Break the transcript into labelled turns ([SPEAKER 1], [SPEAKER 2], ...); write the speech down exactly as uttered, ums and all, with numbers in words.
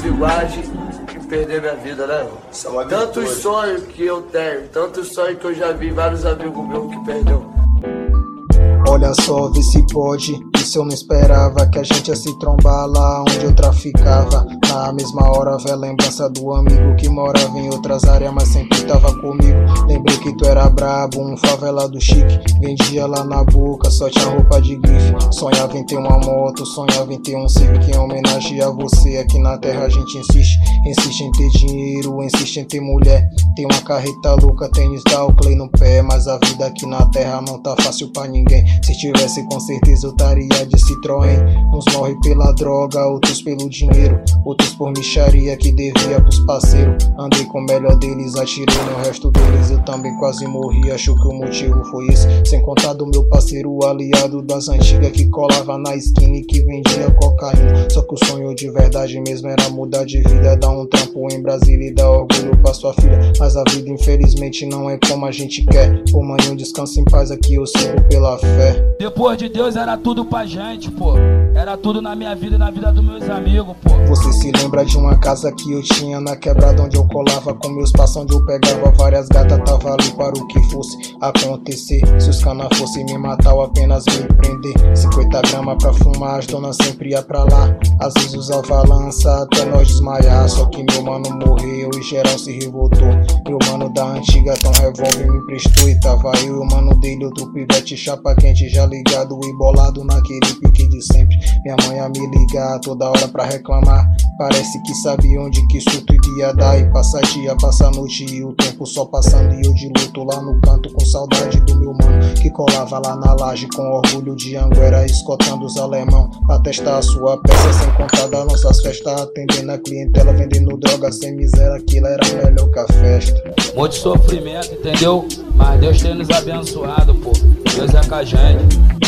[SPEAKER 1] bigode e perder minha vida, né, irmão? Tantos sonhos que eu tenho, tantos sonhos que eu já vi vários amigos meus que perdeu.
[SPEAKER 2] Olha só, vê se pode, isso eu não esperava, que a gente ia se trombar lá onde eu traficava. Na mesma hora vê a lembrança do amigo que morava em outras áreas, mas sempre tava comigo. Lembrei que tu era brabo, um favelado chique, vendia lá na boca, só tinha roupa de grife. Sonhava em ter uma moto, sonhava em ter um Civic em homenagem a você. Aqui na terra a gente insiste, insiste em ter dinheiro, insiste em ter mulher. Tem uma carreta louca, tênis da Oakley no pé, mas a vida aqui na terra não tá fácil pra ninguém. Se tivesse com certeza eu estaria de Citroën. Uns morrem pela droga, outros pelo dinheiro, outros por micharia que devia pros parceiros. Andei com o melhor deles, atirei no resto deles, eu também quase morri, acho que o motivo foi esse. Sem contar do meu parceiro, o aliado das antigas, que colava na esquina e que vendia cocaína. Só que o sonho de verdade mesmo era mudar de vida, dar um trampo em Brasília e dar orgulho pra sua filha. Mas a vida infelizmente não é como a gente quer. Pô, manhã, descansa em paz, aqui eu sigo pela fé.
[SPEAKER 3] Depois de Deus era tudo pra gente, pô. Era tudo na minha vida e na vida dos meus amigos, pô.
[SPEAKER 2] Você se lembra de uma casa que eu tinha na quebrada, onde eu colava com meus passos, onde eu pegava várias gatas, tava ali para o que fosse acontecer. Se os canas fossem me matar ou apenas me prender, cinquenta gramas pra fumar, as donas sempre ia pra lá. Às vezes usava lança até nós desmaiar, só que meu mano morreu e geral se revoltou. Meu mano da antiga então revólver me prestou, e tava eu e o mano dele, outro pivete chapa quente, já ligado e bolado naquele pique de sempre. Minha mãe a me ligar toda hora pra reclamar, parece que sabia onde que isso tudo ia dar. E passa dia, passa noite e o tempo só passando, e eu de luto lá no canto com saudade do meu mano, que colava lá na laje com orgulho de Anguera, escotando os alemão pra testar a sua peça. Sem contar das nossas festas, atendendo a clientela, vendendo droga sem miséria, aquilo era melhor que a festa.
[SPEAKER 3] Muito sofrimento, entendeu? Mas Deus tem nos abençoado, pô. Deus é com a gente.